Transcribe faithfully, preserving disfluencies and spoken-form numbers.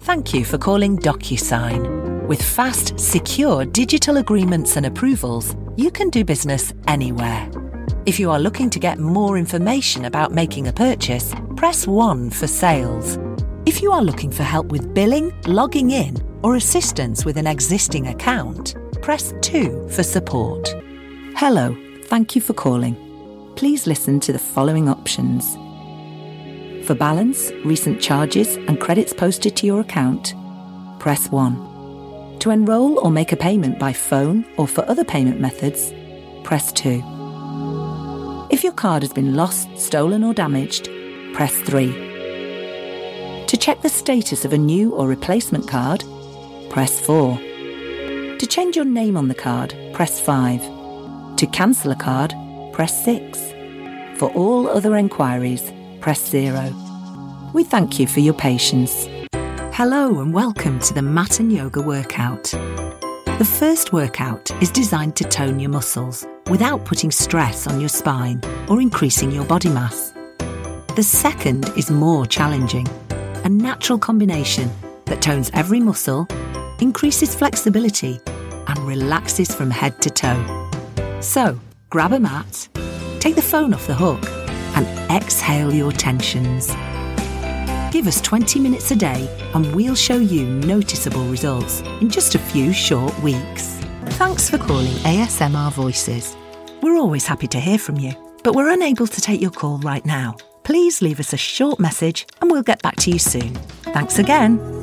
Thank you for calling DocuSign. With fast, secure digital agreements and approvals, you can do business anywhere. If you are looking to get more information about making a purchase, press one for sales. If you are looking for help with billing, logging in, or assistance with an existing account, press two for support. Hello, thank you for calling. Please listen to the following options. For balance, recent charges and credits posted to your account, press one. To enrol or make a payment by phone or for other payment methods, press two. If your card has been lost, stolen or damaged, press three. To check the status of a new or replacement card, press four. To change your name on the card, press five. To cancel a card, press six. For all other enquiries, press zero. We thank you for your patience. Hello and welcome to the Mat and Yoga workout. The first workout is designed to tone your muscles without putting stress on your spine or increasing your body mass. The second is more challenging, a natural combination that tones every muscle, increases flexibility and relaxes from head to toe. So, grab a mat, take the phone off the hook and exhale your tensions. Give us twenty minutes a day and we'll show you noticeable results in just a few short weeks. Thanks for calling A S M R Voices. We're always happy to hear from you, but we're unable to take your call right now. Please leave us a short message and we'll get back to you soon. Thanks again.